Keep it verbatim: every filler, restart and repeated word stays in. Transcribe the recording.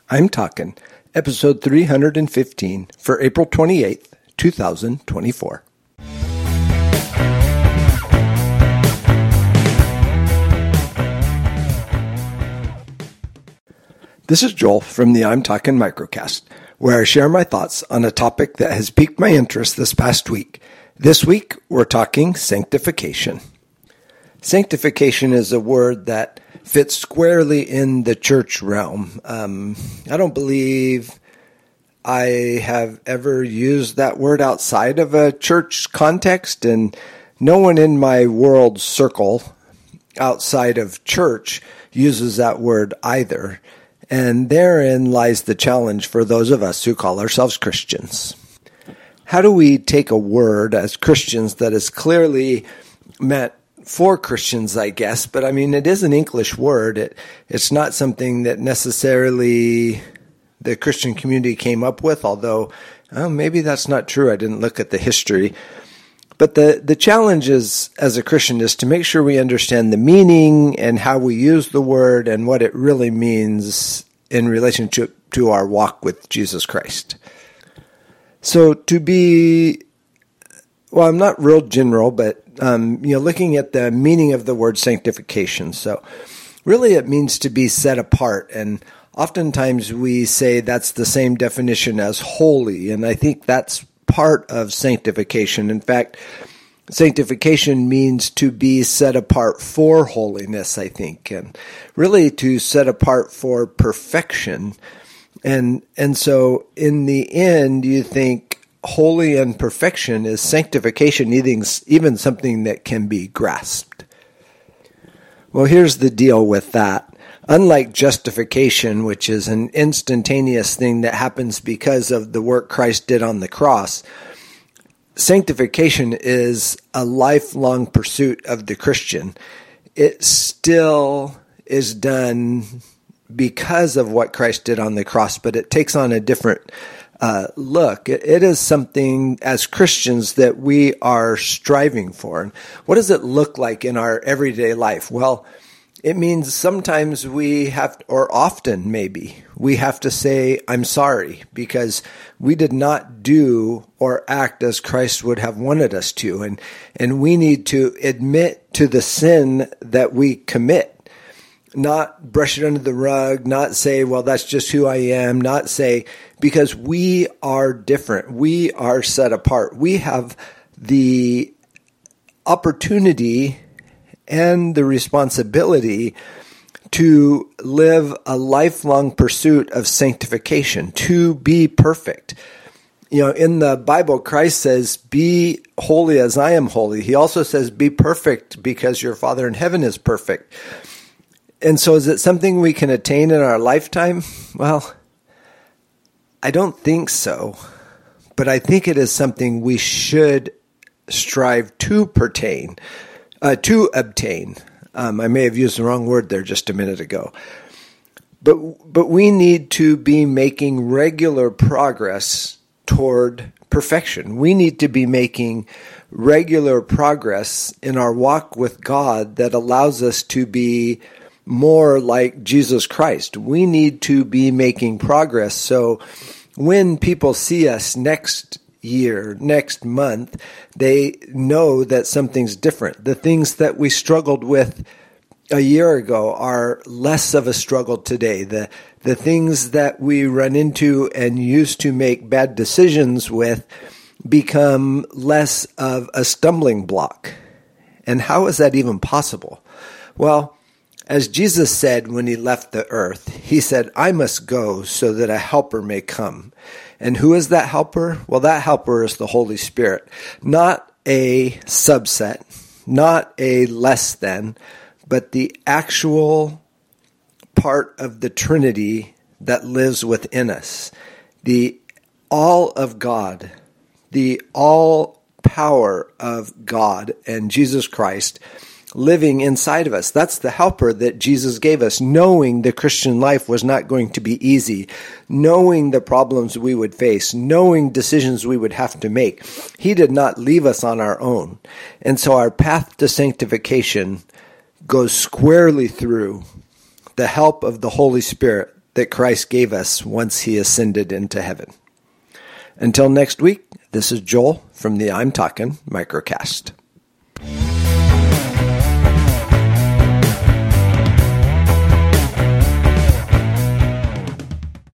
I'm Talkin', episode three hundred fifteen for April twenty-eighth, two thousand twenty-four. This is Joel from the I'm Talkin' Microcast, where I share my thoughts on a topic that has piqued my interest this past week. This week, we're talking sanctification. Sanctification is a word that fits squarely in the church realm. Um, I don't believe I have ever used that word outside of a church context, and no one in my world circle outside of church uses that word either. And therein lies the challenge for those of us who call ourselves Christians. How do we take a word as Christians that is clearly meant for Christians, I guess, but I mean, it is an English word. It, it's not something that necessarily the Christian community came up with, although oh, maybe that's not true. I didn't look at the history. But the, the challenge is, as a Christian, is to make sure we understand the meaning and how we use the word and what it really means in relationship to our walk with Jesus Christ. So to be, well, I'm not real general, but um, you know, looking at the meaning of the word sanctification. So really it means to be set apart, and oftentimes we say that's the same definition as holy, and I think that's part of sanctification. In fact, sanctification means to be set apart for holiness, I think, and really to set apart for perfection. And and so in the end, you think holy and perfection is sanctification, even, even something that can be grasped. Well, here's the deal with that. Unlike justification, which is an instantaneous thing that happens because of the work Christ did on the cross, sanctification is a lifelong pursuit of the Christian. It still is done because of what Christ did on the cross, but it takes on a different uh, look. It, it is something as Christians that we are striving for. And what does it look like in our everyday life? Well, it means sometimes we have, or often maybe, we have to say, I'm sorry, because we did not do or act as Christ would have wanted us to. And, and we need to admit to the sin that we commit. Not brush it under the rug, not say, well, that's just who I am, not say, because we are different. We are set apart. We have the opportunity and the responsibility to live a lifelong pursuit of sanctification, to be perfect. You know, in the Bible, Christ says, be holy as I am holy. He also says, be perfect because your Father in heaven is perfect. And so is it something we can attain in our lifetime? Well, I don't think so, but I think it is something we should strive to pertain, uh, to obtain. Um, I may have used the wrong word there just a minute ago. But, but we need to be making regular progress toward perfection. We need to be making regular progress in our walk with God that allows us to be more like Jesus Christ. We need to be making progress. So when people see us next year, next month, they know that something's different. The things that we struggled with a year ago are less of a struggle today. The, the things that we run into and used to make bad decisions with become less of a stumbling block. And how is that even possible? Well, as Jesus said when he left the earth, he said, I must go so that a helper may come. And who is that helper? Well, that helper is the Holy Spirit. Not a subset, not a less than, but the actual part of the Trinity that lives within us. The all of God, the all power of God and Jesus Christ living inside of us. That's the helper that Jesus gave us, knowing the Christian life was not going to be easy, knowing the problems we would face, knowing decisions we would have to make. He did not leave us on our own. And so our path to sanctification goes squarely through the help of the Holy Spirit that Christ gave us once he ascended into heaven. Until next week, this is Joel from the I'm Talking Microcast.